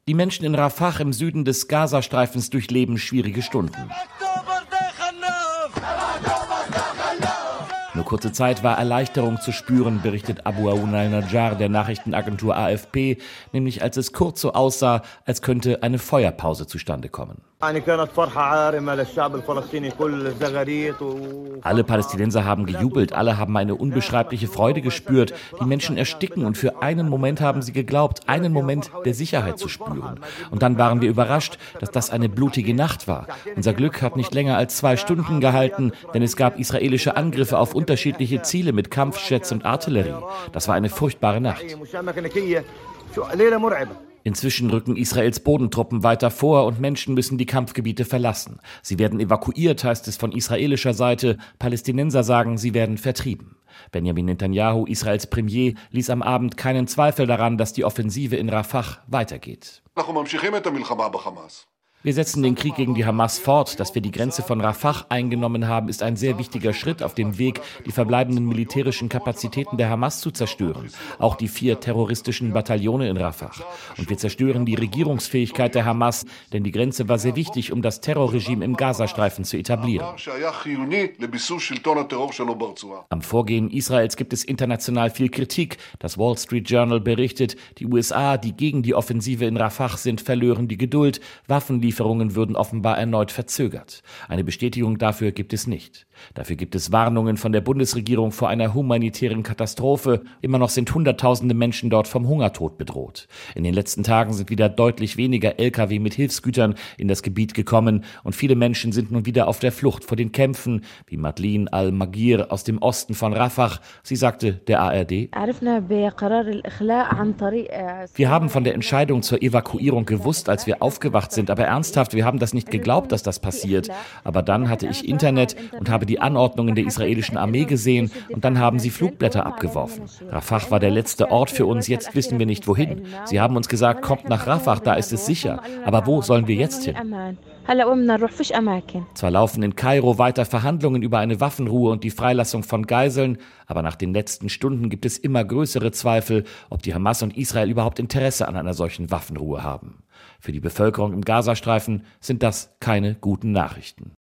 Die Menschen in Rafah im Süden des Gazastreifens durchleben schwierige Stunden. Nur kurze Zeit war Erleichterung zu spüren, berichtet Abu Aoun al-Najjar der Nachrichtenagentur AFP, nämlich als es kurz so aussah, als könnte eine Feuerpause zustande kommen. Alle Palästinenser haben gejubelt, alle haben eine unbeschreibliche Freude gespürt. Die Menschen ersticken und für einen Moment haben sie geglaubt, einen Moment der Sicherheit zu spüren. Und dann waren wir überrascht, dass das eine blutige Nacht war. Unser Glück hat nicht länger als 2 Stunden gehalten, denn es gab israelische Angriffe auf unterschiedliche Ziele mit Kampfjets und Artillerie. Das war eine furchtbare Nacht. Inzwischen rücken Israels Bodentruppen weiter vor und Menschen müssen die Kampfgebiete verlassen. Sie werden evakuiert, heißt es von israelischer Seite. Palästinenser sagen, sie werden vertrieben. Benjamin Netanyahu, Israels Premier, ließ am Abend keinen Zweifel daran, dass die Offensive in Rafah weitergeht. Wir setzen den Krieg gegen die Hamas fort. Dass wir die Grenze von Rafah eingenommen haben, ist ein sehr wichtiger Schritt auf dem Weg, die verbleibenden militärischen Kapazitäten der Hamas zu zerstören. Auch die 4 terroristischen Bataillone in Rafah. Und wir zerstören die Regierungsfähigkeit der Hamas, denn die Grenze war sehr wichtig, um das Terrorregime im Gazastreifen zu etablieren. Am Vorgehen Israels gibt es international viel Kritik. Das Wall Street Journal berichtet, die USA, die gegen die Offensive in Rafah sind, verlören die Geduld. Waffenlieferungen würden offenbar erneut verzögert. Eine Bestätigung dafür gibt es nicht. Dafür gibt es Warnungen von der Bundesregierung vor einer humanitären Katastrophe. Immer noch sind Hunderttausende Menschen dort vom Hungertod bedroht. In den letzten Tagen sind wieder deutlich weniger Lkw mit Hilfsgütern in das Gebiet gekommen und viele Menschen sind nun wieder auf der Flucht vor den Kämpfen, wie Madeleine Al-Magir aus dem Osten von Rafah. Sie sagte der ARD: Wir haben von der Entscheidung zur Evakuierung gewusst, als wir aufgewacht sind, aber ernsthaft, wir haben das nicht geglaubt, dass das passiert. Aber dann hatte ich Internet und habe die Anordnungen der israelischen Armee gesehen und dann haben sie Flugblätter abgeworfen. Rafah war der letzte Ort für uns, jetzt wissen wir nicht wohin. Sie haben uns gesagt, kommt nach Rafah, da ist es sicher. Aber wo sollen wir jetzt hin? Zwar laufen in Kairo weiter Verhandlungen über eine Waffenruhe und die Freilassung von Geiseln, aber nach den letzten Stunden gibt es immer größere Zweifel, ob die Hamas und Israel überhaupt Interesse an einer solchen Waffenruhe haben. Für die Bevölkerung im Gazastreifen sind das keine guten Nachrichten.